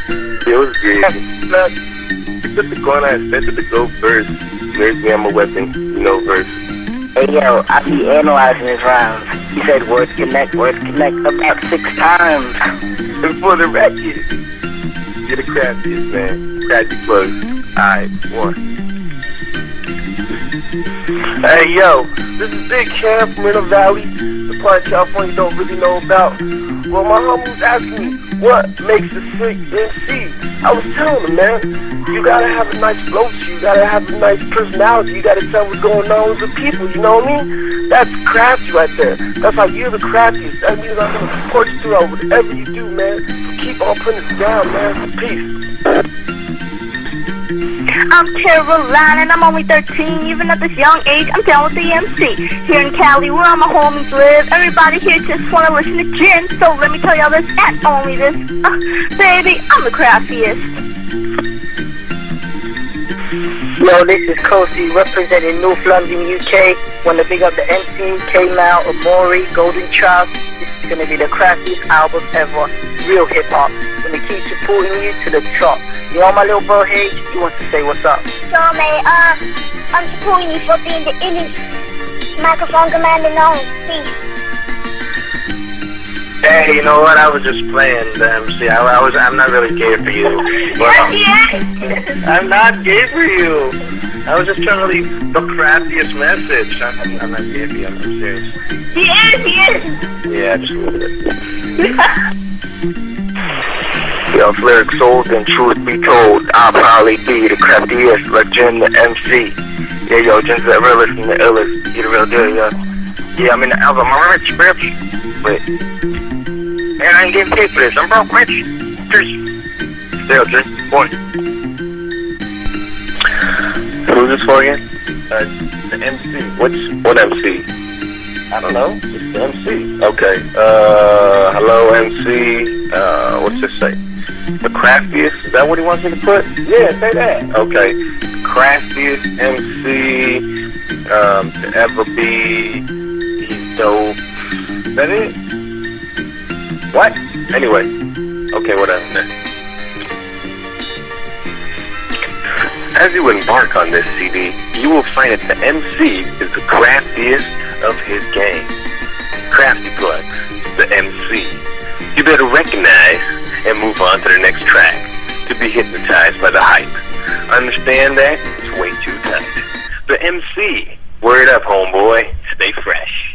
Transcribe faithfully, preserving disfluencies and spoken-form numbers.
It was good. Look, you put the corner, I expected to go first. There's me, I'm a weapon, you know, verse. Hey yo, I be analyzing his rhymes. He said words connect, words connect about six times. And for the record, you're the craftiest, man. Crafty plugs. Alright, one. Hey yo, this is Big Cam from Middle Valley, the part of California you don't really know about. Well, my homie was asking me, what makes a sick M C? I was telling him, man, you gotta have a nice flow to you, you gotta have a nice personality, you gotta tell what's going on with the people, you know what I mean? That's crafty right there. That's like you're the craftiest. That means I'm gonna support you throughout whatever you do, man. So keep on putting it down, man. Peace. I'm Caroline and I'm only thirteen. Even at this young age, I'm down with the M C. Here in Cali, where all my homies live, everybody here just wanna listen to gin. So let me tell y'all this and only this. Uh, baby, I'm the craftiest. Yo, this is Kosi representing North London, U K. Wanna big up the M C, K-Mal, Amori, Golden Child. This is gonna be the craftiest album ever. Real hip hop. Gonna keep supporting you to the top. You know my little bro Hage, he wants to say what's up. So man, uh, I'm supporting you for being the illest microphone commander known. Peace. Hey, you know what? I was just playing the M C. I, I was. I'm not really gay for you. But, um, Yes, I'm not gay for you. I was just trying to leave the craftiest message. I'm, I'm not gay for you. I'm serious. he is, he is. Yeah, just a little bit. Yo, if lyrics sold, then truth be told, I'll probably be the craftiest, like Jen the M C. Yeah, yo, Jen's the realest and the illest. You the real deal, yo. Yeah, I mean, the album, I'm rich, bitch. But, man, I ain't getting paid for this. I'm broke, rich. Cheers. Stay up, Jen. Boy. Who's this for again? Uh, the M C. Which, what M C? I don't know. It's the M C. Okay. Uh, hello, M C. Uh, what's this say? The craftiest? Is that what he wants me to put? Yeah, say that. Okay. Craftiest M C um, to ever be. He's dope. Is that it? What? Anyway. Okay, whatever. As you embark on this C D, you will find that the M C is the craftiest of his game. Crafty Plugs, the M C. You better recognize and move on to the next track to be hypnotized by the hype. Understand that? It's way too tight. The M C. Word up, homeboy. Stay fresh.